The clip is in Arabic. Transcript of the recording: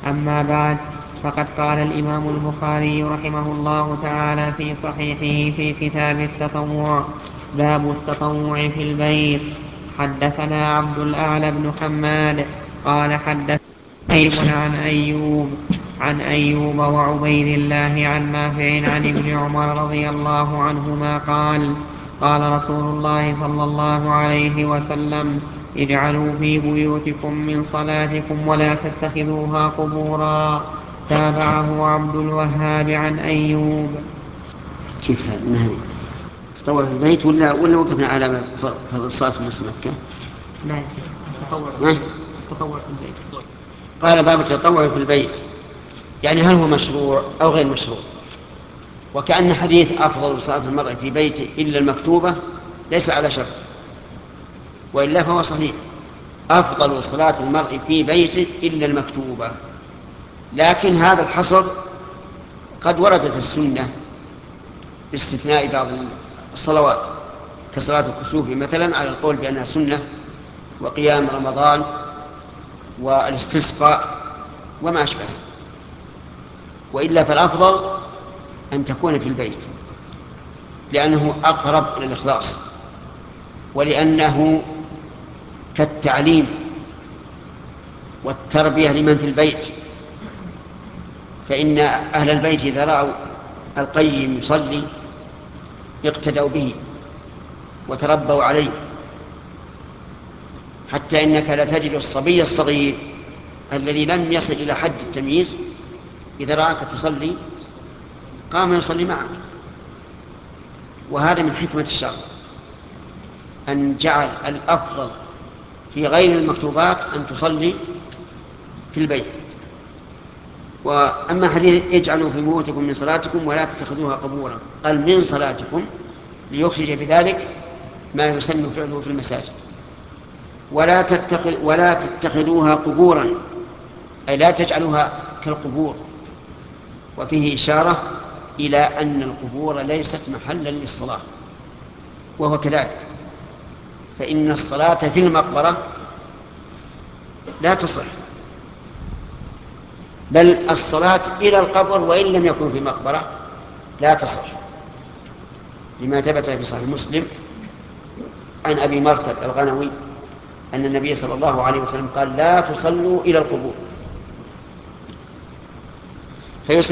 أما بعد، فقد قال الإمام البخاري رحمه الله تعالى في صحيحه في كتاب التطوع: باب التطوع في البيت. حدثنا عبد الأعلى بن حماد قال حدثنا عن أيوب وعبيد الله عن نافع عن ابن عمر رضي الله عنهما قال: قال رسول الله صلى الله عليه وسلم: اجعلوا في بيوتكم من صلاتكم ولا تتخذوها قبورا. تابعه عبد الوهاب عن أيوب. كيف هذا؟ تطوع في البيت ولا وقفنا على فضل الصلاة في نصف مكة؟ لا، تطوع في البيت. تطوع في البيت. قال باب التطوع في البيت، يعني هل هو مشروع أو غير مشروع؟ وكأن حديث أفضل صلاة المرء في بيته إلا المكتوبة ليس على شرط، وإلا فهو صحيح: أفضل صلاة المرء في بيته إلا المكتوبة. لكن هذا الحصر قد وردت السنة باستثناء بعض الصلوات كصلاة الكسوف مثلا على القول بأنها سنة، وقيام رمضان، والاستسقاء وما أشبه. وإلا فالأفضل أن تكون في البيت، لأنه أقرب إلى الإخلاص، ولأنه كالتعليم والتربية لمن في البيت. فإن أهل البيت إذا رأوا القيم يصلي اقتدوا به وتربوا عليه، حتى إنك لا تجد الصبي الصغير الذي لم يصل إلى حد التمييز إذا رأك تصلي قام يصلي معك. وهذا من حكمة الشرع، أن جعل الأفضل في غير المكتوبات أن تصلي في البيت. وأما حديث اجعلوا في بيوتكم من صلاتكم ولا تتخذوها قبورا، قال من صلاتكم ليخرج بذلك ما يسن فعله في المساجد. ولا تتخذوها قبورا، أي لا تجعلوها كالقبور. وفيه إشارة إلى أن القبور ليست محلا للصلاة، وهو كذلك، فإن الصلاة في المقبرة لا تصح، بل الصلاة إلى القبر وإن لم يكن في مقبرة لا تصح، لما ثبت في صحيح مسلم عن أبي مرثد الغنوي أن النبي صلى الله عليه وسلم قال: لا تصلوا إلى القبور.